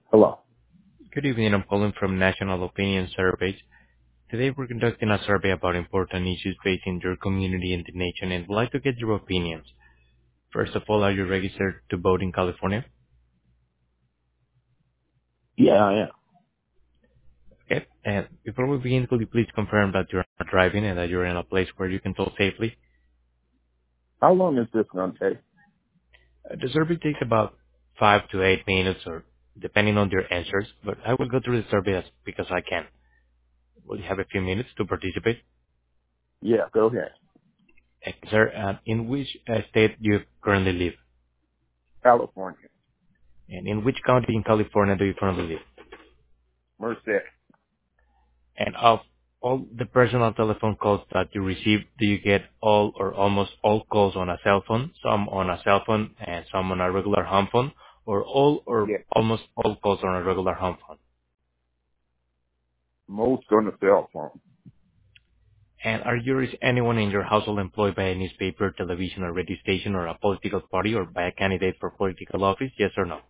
Hello. Good evening. I'm calling from National Opinion Surveys. Today we're conducting a survey about important issues facing your community and the nation and would like to get your opinions. First of all, are you registered to vote in California? Yeah, I am. Okay. And before we begin, could you please confirm that you're not driving and that you're in a place where you can talk safely? How long is this going to take? The survey takes about 5 to 8 minutes or depending on your answers, but I will go through the survey as quick as I can. Will you have a few minutes to participate? Yeah, go ahead. Sir, in which state do you currently live? California. And in which county in California do you currently live? Merced. And of all the personal telephone calls that you receive, do you get all or almost all calls on a cell phone, some on a cell phone and some on a regular home phone, or all or Yeah. almost all calls on a regular home phone? Most on the cell phone. And are you or is anyone in your household employed by a newspaper, television, or radio station, or a political party, or by a candidate for political office? Yes or no?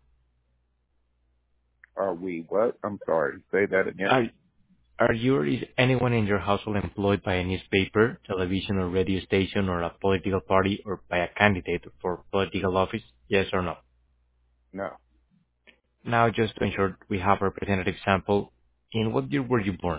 Are we what? I'm sorry. Say that again. Are Are you or is anyone in your household employed by a newspaper, television or radio station or a political party or by a candidate for political office? Yes or no? No. Now, just to ensure we have a representative sample, in what year were you born?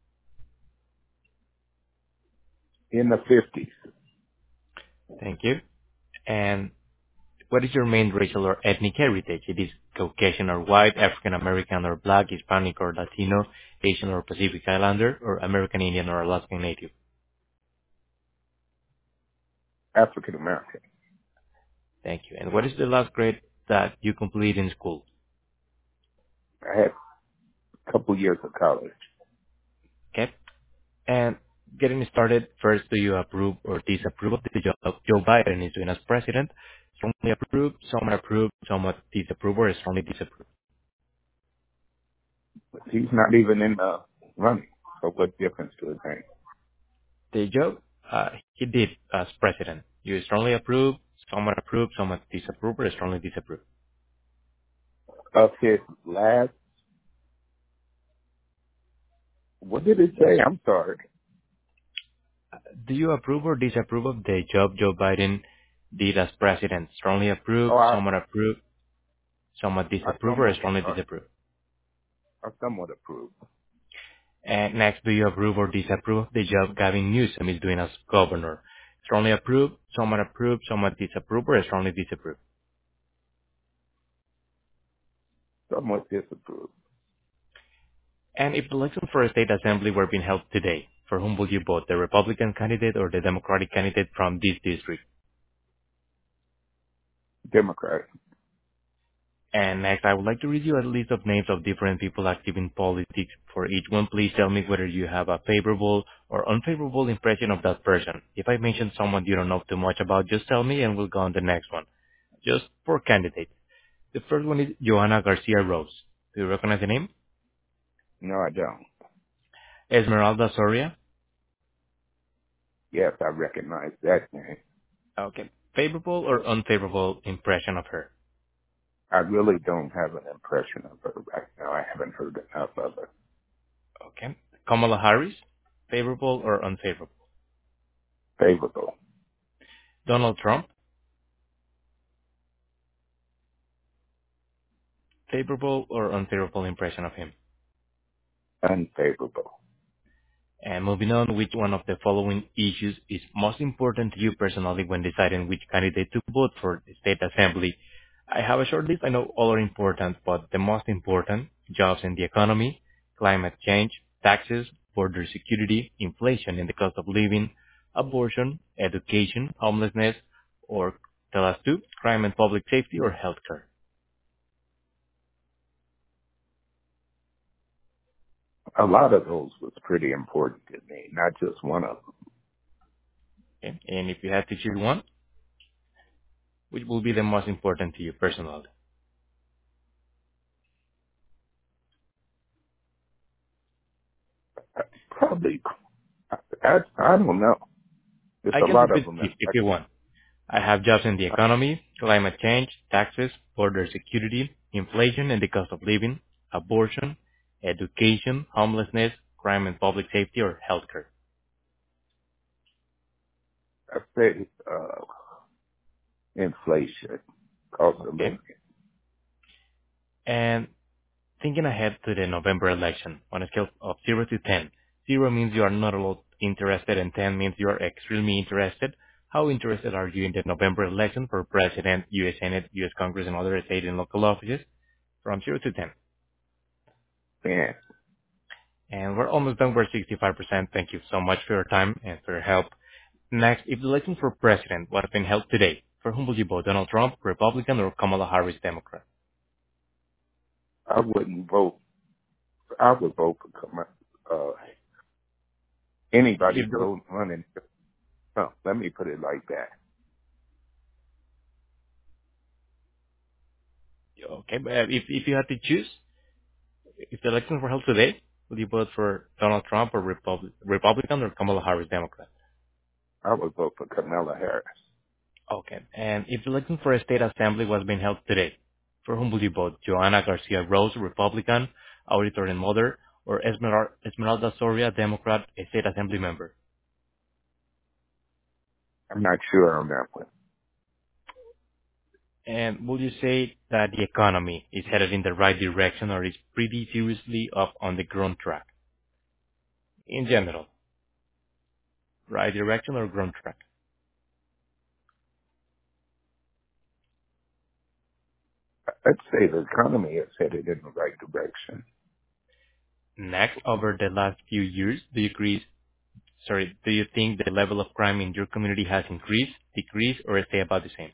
In the 50s. Thank you. And what is your main racial or ethnic heritage? It is Caucasian or white, African American or black, Hispanic or Latino, Asian or Pacific Islander, or American Indian or Alaskan Native? African American. Thank you. And what is the last grade that you complete in school? I had a couple years of college. Okay. And getting started, first, do you approve or disapprove of the job Joe Biden is doing as president? Strongly approve, somewhat disapprove, or strongly disapprove. But he's not even in the running. So what difference does it make? The job he did as president. You strongly approve, somewhat disapprove, or strongly disapprove. Of his last, what did it say? I'm sorry. Do you approve or disapprove of the job Joe Biden did as president? Strongly Oh, I, approve, somewhat I disapprove, or somewhat, strongly disapprove. I somewhat approve. And next, do you approve or disapprove of the job Gavin Newsom is doing as governor? Strongly approve, somewhat disapprove, or strongly disapprove. Somewhat disapprove. And if the election for a state assembly were being held today, for whom would you vote, the Republican candidate or the Democratic candidate from this district? Democrat. And next, I would like to read you a list of names of different people active in politics. For each one, please tell me whether you have a favorable or unfavorable impression of that person. If I mention someone you don't know too much about, just tell me and we'll go on the next one. Just for candidates. The first one is Johanna Garcia Rose. Do you recognize the name? No, I don't. Esmeralda Soria. Yes, I recognize that name. Okay. Favorable or unfavorable impression of her? I really don't have an impression of her right now. I haven't heard enough of her. Okay. Kamala Harris. Favorable or unfavorable? Favorable, Donald Trump. Favorable or unfavorable impression of him? unfavorable. And moving on, which one of the following issues is most important to you personally when deciding which candidate to vote for the state assembly? I have a short list. I know all are important, but the most important, jobs and the economy, climate change, taxes, border security, inflation and the cost of living, abortion, education, homelessness, or tell us too, crime and public safety or healthcare. A lot of those was pretty important to me, not just one of them. Okay? And if you had to choose one, which will be the most important to you personally? Probably, I don't know. There's I a guess lot if, of it, them. if you want. I have jobs in the economy, climate change, taxes, border security, inflation and the cost of living, abortion, education, homelessness, crime and public safety, or healthcare. I say inflation, cost of Okay. living. And thinking ahead to the November election, on a scale of 0 to 10, 0 means you are not at all interested and 10 means you are extremely interested. How interested are you in the November election for President, U.S. Senate, U.S. Congress, and other state and local offices? From 0 to 10. Man, And we're almost done. We're 65%. Thank you so much for your time and for your help. Next, if the election for president was being held today, for whom would you vote? Donald Trump, Republican, or Kamala Harris, Democrat? I wouldn't vote. I would vote for anybody If the, vote running. No, let me put it like that. okay, but if you had to choose, if the elections were held today, would you vote for Donald Trump or Republican or Kamala Harris, Democrat? I would vote for Kamala Harris. Okay. And if the election for a state assembly was being held today, for whom would you vote? Joanna Garcia Rose, Republican, Auditor and Mother, or Esmeralda Soria, Democrat, a state assembly member? I'm not sure on that one. And would you say that the economy is headed in the right direction or is pretty seriously up on the ground track? In general, right direction or ground track? I'd say the economy is headed in the right direction. Next, over the last few years, do you think the level of crime in your community has increased, decreased, or stay about the same?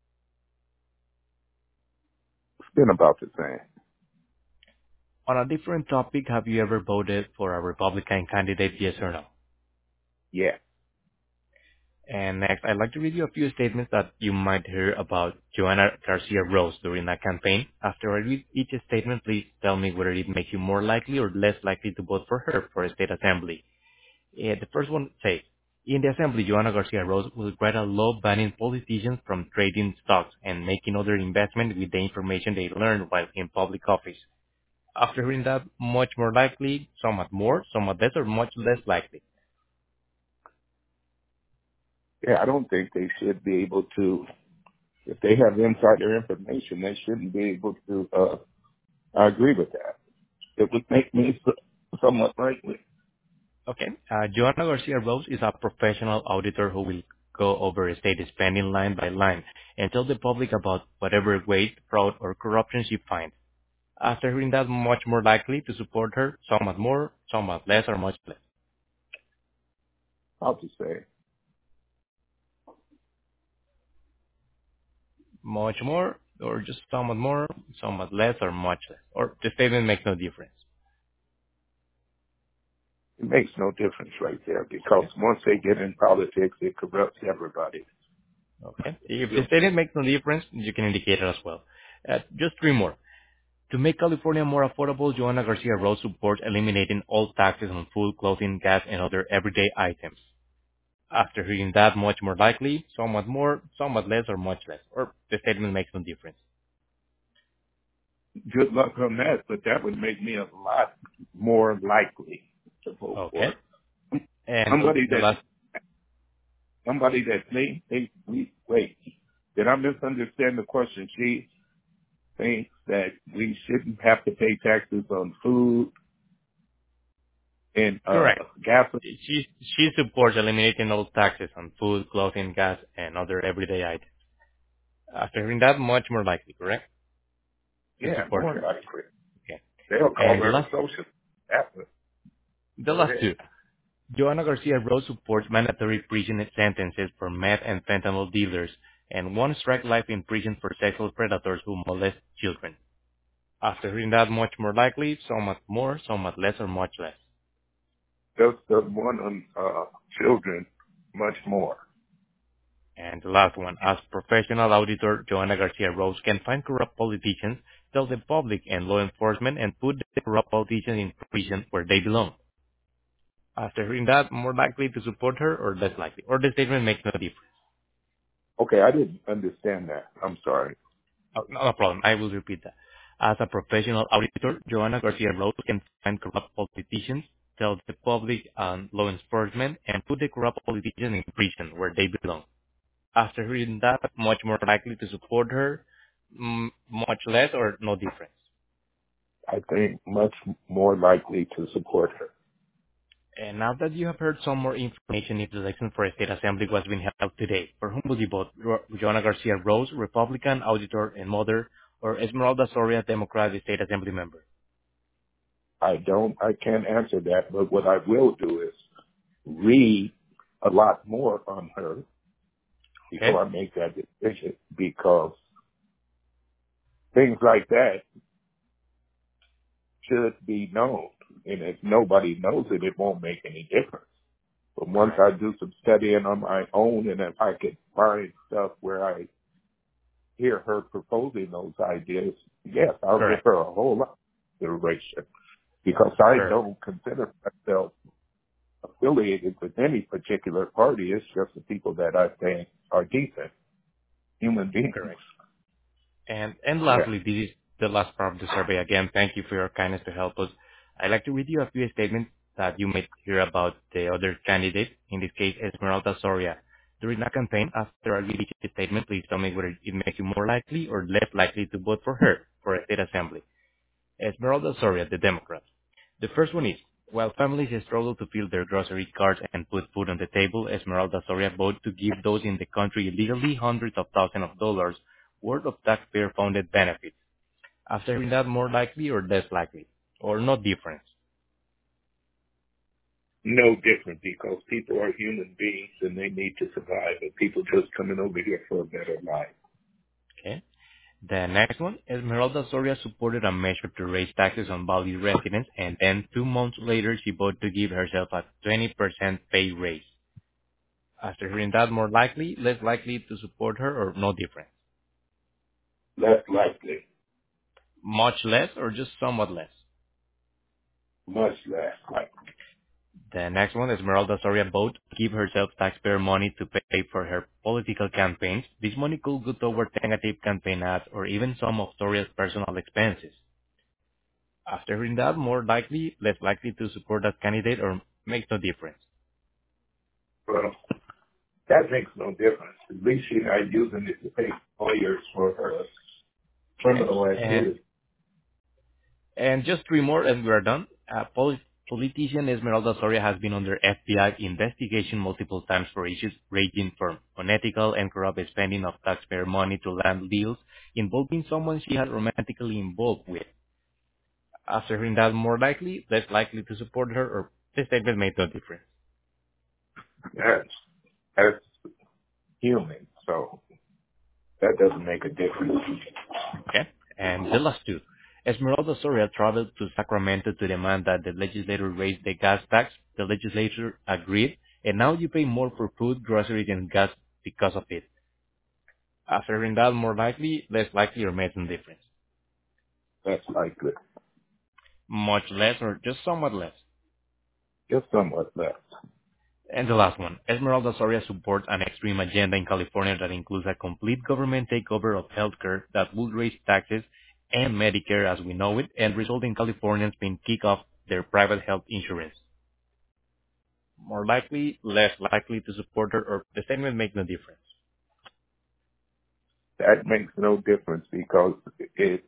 It's been about the same. On a different topic, have you ever voted for a Republican candidate, yes or no? Yeah. And next, I'd like to read you a few statements that you might hear about Joanna Garcia Rose during that campaign. After I read each statement, please tell me whether it makes you more likely or less likely to vote for her for a state assembly. The first one says, in the assembly, Joanna Garcia Rose will write a law banning politicians from trading stocks and making other investments with the information they learn while in public office. After hearing that, much more likely, somewhat more, somewhat less, or much less likely. Yeah, I don't think they should be able to, if they have insider information, they shouldn't be able to, I agree with that. It would make me somewhat likely. Okay. Joanna Garcia Rose is a professional auditor who will go over state spending line by line and tell the public about whatever waste, fraud, or corruption she finds. After hearing that, much more likely to support her, somewhat more, somewhat less, or much less. I'll just say, Much more, or just somewhat more, somewhat less, or much less. Or the statement makes no difference. it makes no difference right there because Okay. once they get in politics, it corrupts everybody. Okay. If the Yep. statement makes no difference, you can indicate it as well. Just three more. To make California more affordable, Joanna Garcia Rose supports eliminating all taxes on food, clothing, gas, and other everyday items. After hearing that, much more likely, somewhat more, somewhat less, or much less. Or the statement makes no difference. Good luck on that, but that would make me a lot more likely to vote for Okay. it. And Somebody the last, that wait, did I misunderstand the question? She thinks that we shouldn't have to pay taxes on food and correct. gas. She supports eliminating all taxes on food, clothing, gas, and other everyday items. After hearing that, much more likely, correct? To Yeah, support more her. likely. Okay. They'll call And her a social. the Go last ahead. two. Joanna Garcia Rose supports mandatory prison sentences for meth and fentanyl dealers and one strike life in prison for sexual predators who molest children. After hearing that, much more likely, somewhat more, somewhat less, or much less. Just the one on children, much more. And the last one, as professional auditor, Joanna Garcia Rose can find corrupt politicians, tell the public and law enforcement, and put the corrupt politicians in prison where they belong. After hearing that, more likely to support her or less likely? Or the statement makes no difference. Okay, I didn't understand that. I'm sorry. Oh, no problem. I will repeat that. As a professional auditor, Joanna Garcia Rose can find corrupt politicians, tell the public and law enforcement, and put the corrupt politicians in prison where they belong. After hearing that, much more likely to support her, much less or no difference. I think much more likely to support her. And now that you have heard some more information, if the election for a state assembly was being held today, for whom would you vote? Joanna Garcia Rose, Republican, auditor, and mother, or Esmeralda Soria, Democrat, state assembly member? I can't answer that, but what I will do is read a lot more on her Okay? before I make that decision, because things like that should be known. And if nobody knows it, it won't make any difference. But once Correct. I do some studying on my own, and if I can find stuff where I hear her proposing those ideas, yes, I'll give Correct. her a whole lot of consideration, because I Correct. don't consider myself affiliated with any particular party. It's just the people that I think are decent human beings. Correct. And Yeah. lastly, this is the last part of the survey. Again, thank you for your kindness to help us. I'd like to read you a few statements that you may hear about the other candidate, in this case, Esmeralda Soria. During a campaign, after I read each statement, please tell me whether it makes you more likely or less likely to vote for her for a state assembly. Esmeralda Soria, the Democrat. The first one is, while families struggle to fill their grocery carts and put food on the table, Esmeralda Soria voted to give those in the country illegally hundreds of thousands of dollars worth of taxpayer-funded benefits. After hearing that, more likely or less likely? Or no difference? No different, because people are human beings and they need to survive, and people just coming over here for a better life. Okay. The next one, Esmeralda Soria supported a measure to raise taxes on Valley residents, and then 2 months later, she voted to give herself a 20% pay raise. After hearing that, more likely, less likely to support her, or no difference? Less likely, Much less or just somewhat less? much less likely. The next one, Esmeralda Soria voted to give herself taxpayer money to pay for her political campaigns. This money could go toward negative campaign ads or even some of Soria's personal expenses. After hearing that, more likely, less likely to support that candidate, or makes no difference? Well, that makes no difference. At least she's not using it to pay lawyers for her Okay. criminal activity. And just three more and we are done. Politician Esmeralda Soria has been under FBI investigation multiple times for issues ranging from unethical and corrupt spending of taxpayer money to land deals involving someone she had romantically involved with. After hearing that, more likely, less likely to support her, or the statement made no difference? That's human, so that doesn't make a difference. Okay. And the last two. Esmeralda Soria traveled to Sacramento to demand that the legislature raise the gas tax. The legislature agreed, and now you pay more for food, groceries, and gas because of it. After hearing that, more likely, less likely, or makes no difference? That's likely. Much less or just somewhat less? Just somewhat less. And the last one. Esmeralda Soria supports an extreme agenda in California that includes a complete government takeover of healthcare that will raise taxes and Medicare as we know it and result in Californians being kicked off their private health insurance. More likely, less likely to support her, or the statement makes no difference? That makes no difference, because it's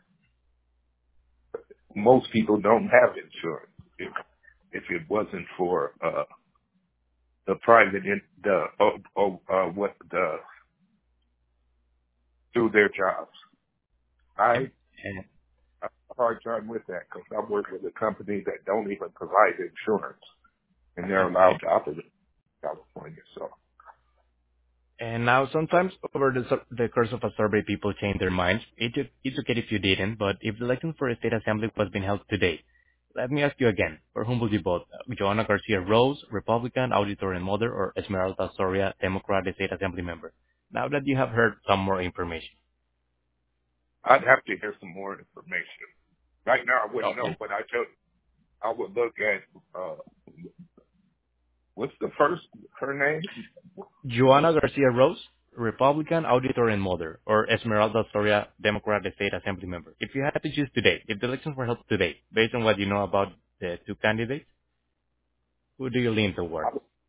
most people don't have insurance. If it wasn't for the private what the through their jobs, Okay. I And, have a hard time with that, because I work with a company that don't even provide insurance, and they're allowed okay. to operate in California. So And now sometimes over the course of a survey, people change their minds. It's okay if you didn't, but if the election for a state assembly was being held today, let me ask you again, for whom would you vote? Joanna Garcia Rose, Republican, auditor and mother, or Esmeralda Soria, Democrat, state assembly member? Now that you have heard some more information. I'd have to hear some more information. Right now, I wouldn't know, Okay. but I would look at what's the first her name? Joanna Garcia Rose? Republican auditor and mother, or Esmeralda Soria, Democrat State Assembly member. If you had to choose today, if the elections were held today, based on what you know about the two candidates, who do you lean toward?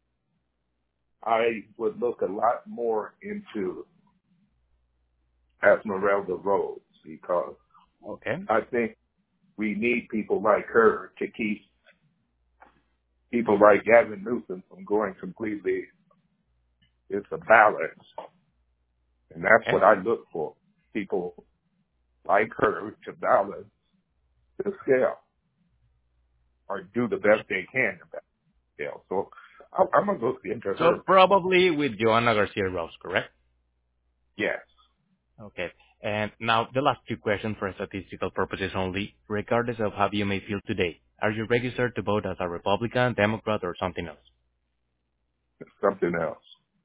I would look a lot more into Esmeralda Rose because Okay. I think we need people like her to keep people like Gavin Newsom from going completely. It's a balance, and that's Okay. what I look for. People like her to balance the scale or do the best they can to balance the scale. So I'm going to look into So her. probably with Joanna Garcia Rose, correct? Yes, Okay. And now the last two questions for statistical purposes only, regardless of how you may feel today. Are you registered to vote as a Republican, Democrat, or something else? it's something else.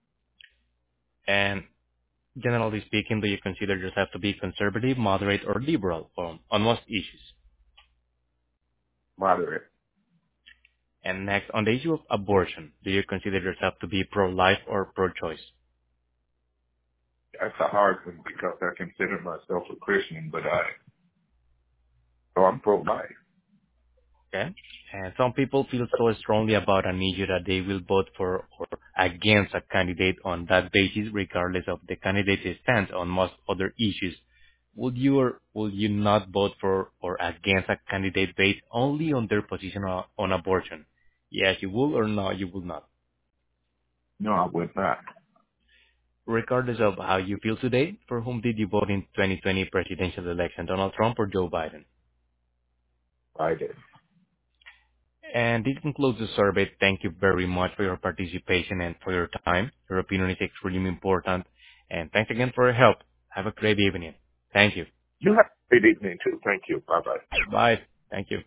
And generally speaking, do you consider yourself to be conservative, moderate, or liberal on most issues? Moderate. And next, on the issue of abortion, do you consider yourself to be pro-life or pro-choice? That's a hard one because I consider myself a Christian, but so I'm pro-life. Okay? And some people feel so strongly about an issue that they will vote for or against a candidate on that basis, regardless of the candidate's stance on most other issues. Would you or would you not vote for or against a candidate based only on their position on abortion? Yes, you will, or no, you will not. No, I would not. Regardless of how you feel today, for whom did you vote in 2020 presidential election, Donald Trump or Joe Biden? I did. And this concludes the survey. Thank you very much for your participation and for your time. Your opinion is extremely important. And thanks again for your help. Have a great evening. Thank you. You have a great evening too. Thank you. Bye bye. Bye. Thank you.